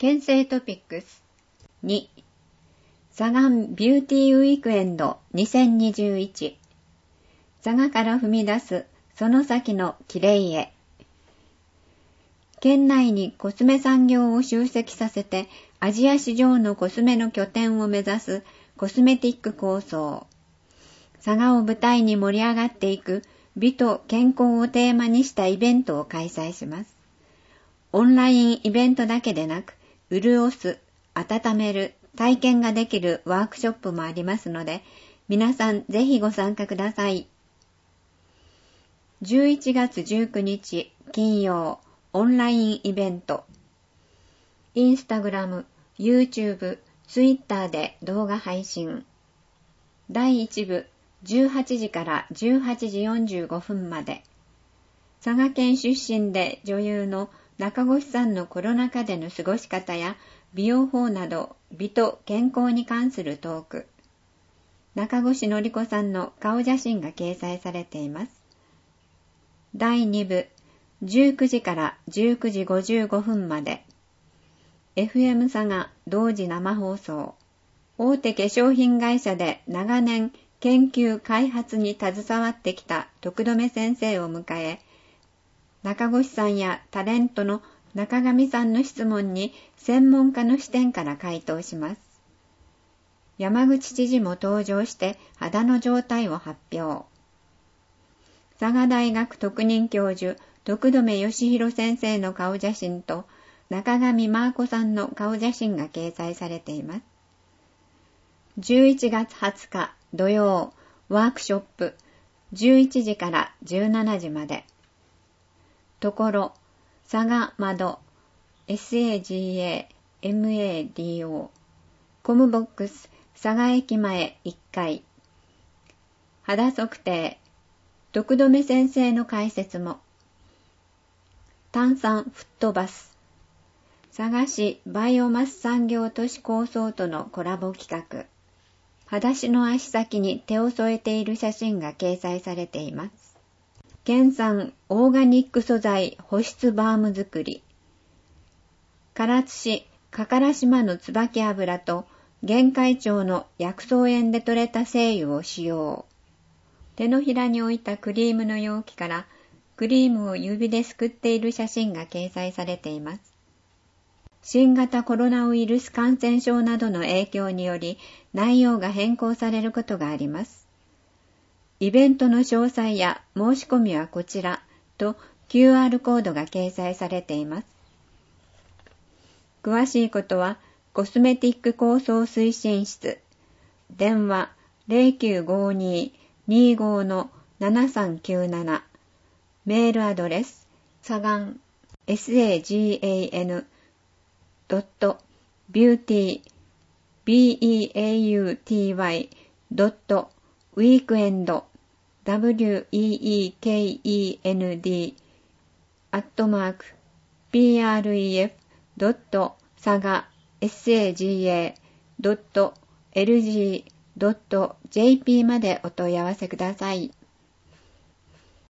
県政トピックス2サガンビューティーウィークエンド2021佐賀から踏み出すその先の綺麗へ。県内にコスメ産業を集積させてアジア市場のコスメの拠点を目指すコスメティック構想。佐賀を舞台に盛り上がっていく美と健康をテーマにしたイベントを開催します。オンラインイベントだけでなく、潤す、温める、体験ができるワークショップもありますので、皆さんぜひご参加ください。11月19日金曜オンラインイベント。インスタグラム、YouTube、Twitter で動画配信。第1部18時から18時45分まで。佐賀県出身で女優の中越さんのコロナ禍での過ごし方や美容法など美と健康に関するトーク。中越のりこさんの顔写真が掲載されています。第2部19時から19時55分まで。FM 佐賀同時生放送。大手化粧品会社で長年研究開発に携わってきた徳留先生を迎え、中越さんやタレントの中上さんの質問に専門家の視点から回答します。山口知事も登場して肌の状態を発表。佐賀大学特任教授徳留義弘先生の顔写真と中上真子さんの顔写真が掲載されています。11月20日土曜ワークショップ11時から17時まで。ところ佐賀窓 SAGAMADO コムボックス佐賀駅前1階。肌測定徳留先生の解説も。炭酸吹っ飛ばす佐賀市バイオマス産業都市構想とのコラボ企画。裸足の足先に手を添えている写真が掲載されています。県産オーガニック素材保湿バーム作り。唐津市加唐島の椿油と玄海町の薬草園で採れた精油を使用。手のひらに置いたクリームの容器からクリームを指ですくっている写真が掲載されています。新型コロナウイルス感染症などの影響により内容が変更されることがあります。イベントの詳細や申し込みはこちらと QR コードが掲載されています。詳しいことはコスメティック構想推進室電話 0952-25-7397 メールアドレスサガン sagan.beauty.weekend weekend.pref.saga.lg.jp までお問い合わせください。